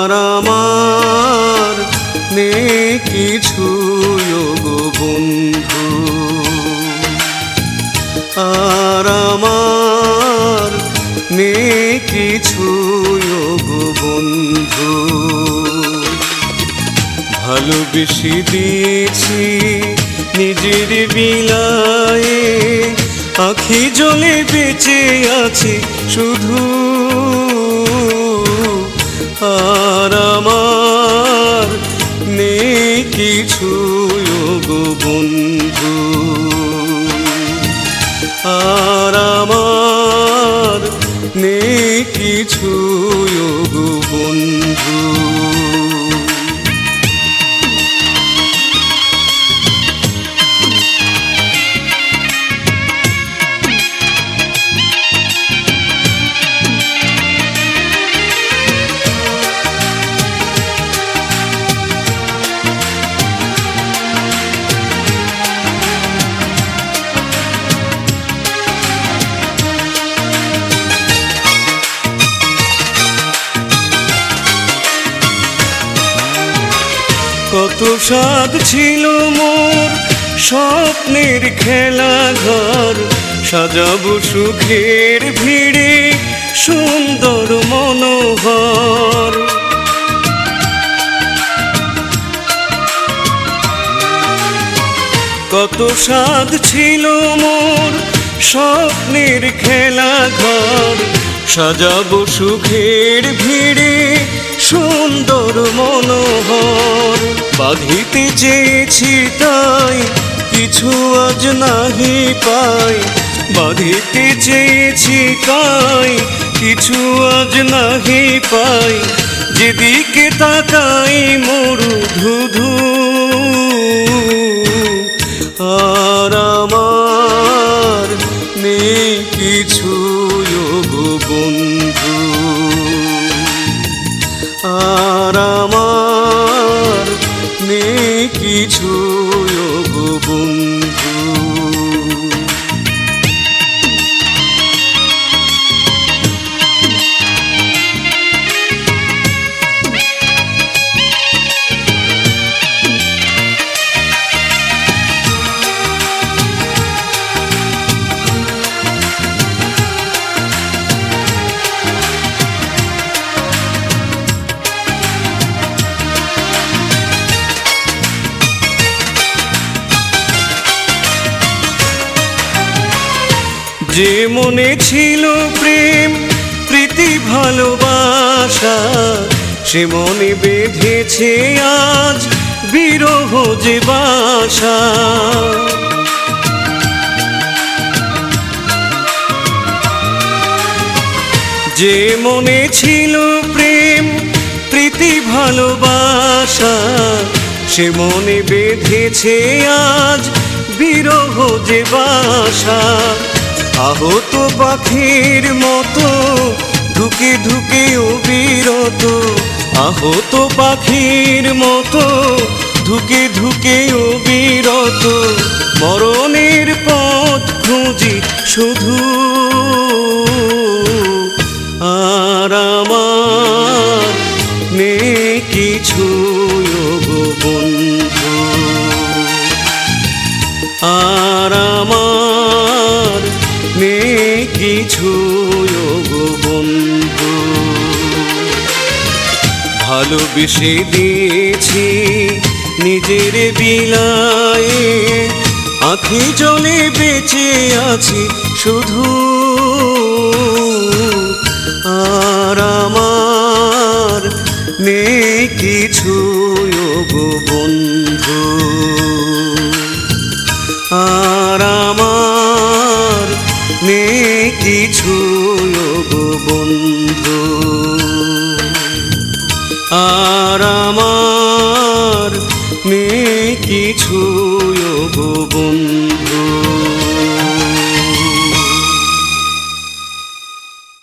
আর আমার নেই কিছু গো বন্ধু, আর আমার নেই কিছু গো বন্ধু। ভালোবেসে দিয়েছি নিজের বিলায়ে, আখি জলে বেঁচে আছি শুধু। আর আমার নেই কিছু গো বন্ধু, আর আমার নেই কিছু গো বন্ধু। কত স্বাদ ছিল মোর স্বপ্নের খেলা ঘর, সাজাবো সুখের ভিড়ে সুন্দর মনোহর। কত স্বাদ ছিল মোর স্বপ্নের খেলা ঘর, সাজাবো সুখের ভিড়ে সুন্দর মনোহর। বাঁধিতে চেয়েছি তাই কিছু আজ নাহি পাই, বাঁধিতে চেয়েছি তাই কিছু আজ নাহি পাই। যেদিকে তাকাই মরু ধুধু, আর আমার নেই কিছু গো বন্ধু, আর আমার নেই কিছু গো বন্ধু। যে মনে ছিল প্রেম প্রীতি ভালোবাসা, সে মনে বেঁধেছে আজ বিরহ যে বাসা। যে মনে ছিল প্রেম প্রীতি ভালোবাসা, সে মনে বেঁধেছে আজ বিরহ যে বাসা। আহত পাখির মতো ধুকে ধুকে অবিরত, আহত পাখির মতো ধুকে ধুকে অবিরত। মরণের পথ খুঁজি শুধু, আর আমার নেই কিছু গো বন্ধু, আর আমার নেই কিছু গো বন্ধু। ভালোবেসে দিয়েছি নিজের বিলায়ে, আখি জলে বেঁচে আছি শুধু। আর আমার নেই কিছু গো বন্ধু, আর আমার নেই কিছু গো বন্ধু, আর আমার নেই কিছু গো বন্ধু।